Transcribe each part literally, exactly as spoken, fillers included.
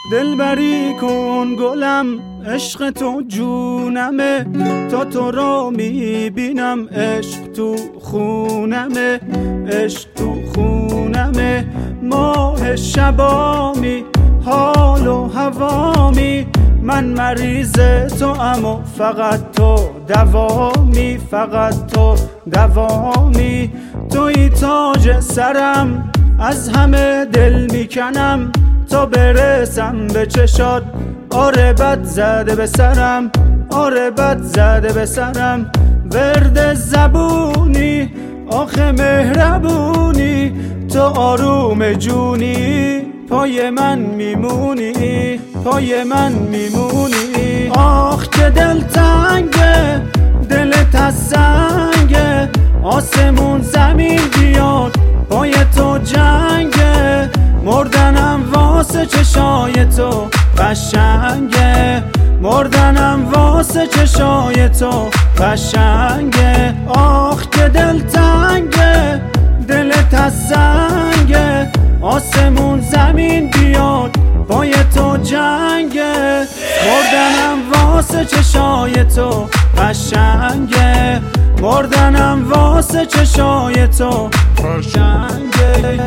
دلبری کن گلم، عشق تو جونمه، تا تو را میبینم عشق تو خونمه، عشق تو خونمه. ماه شبامی، حال و هوامی، من مریض تو اما فقط تو دوامی، فقط تو دوامی. توی تاج سرم، از همه دل میکنم تا برسم به چشات. آره بد زده به سرم، آره بد زده به سرم. ورد زبونی، آخه مهربونی، تو آروم جونی، پای من میمونی، پای من میمونی. آخ که دل تنگه، دلت از سنگه، آسمون زمین بیاد پای تو جنگه. مردنم واسه چشای تو قشنگه، مردنم واسه چشای تو قشنگه. آخ که دل تنگه، دلت از سنگه، آسمون زمین بیاد پای تو جنگه. مردنم واسه چشای تو قشنگه، مردنم واسه چشای تو قشنگه.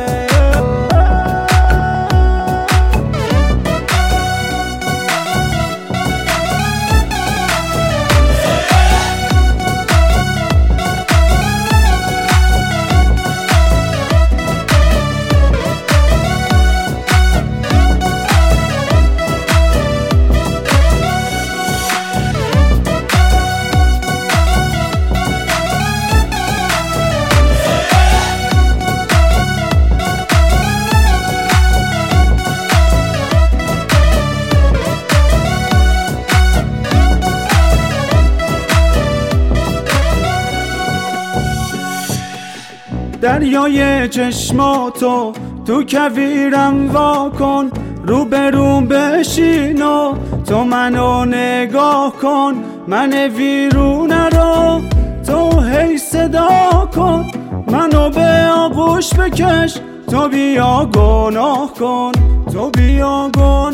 دریای چشماتو تو کویرم وا کن، رو به رو بشین و تو منو نگاه کن. من ویرونه رو تو هی صدا کن، منو به آغوش بکش، تو بیا گناه کن، تو بیا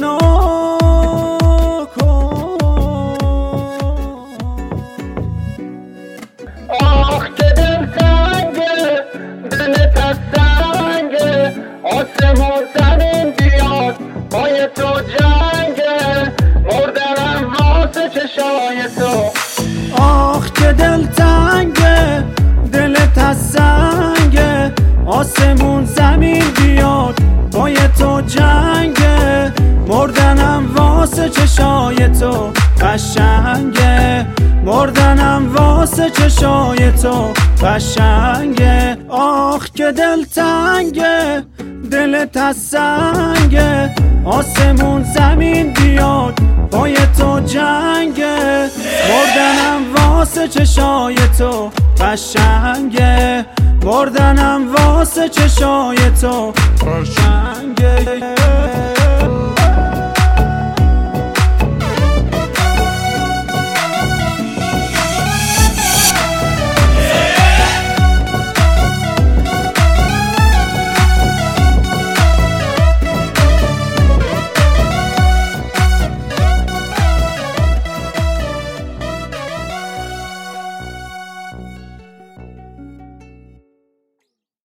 گناه کن. آخ که دل تنگه، دلت از سنگه، آسمون زمین بیاد پای تو جنگه. مردنم واسه چشای تو. آخ که دل تنگه، دلت از سنگه، آسمون زمین بیاد پای تو جنگه. مردنم واسه چشای تو قشنگه، مردنم واسه چشای تو قشنگه. آخ که دل تنگه، دلت از سنگه، آسمون زمین بیاد پای تو جنگه. مردنم واسه چشای تو قشنگه، مردنم واسه چشای تو قشنگه.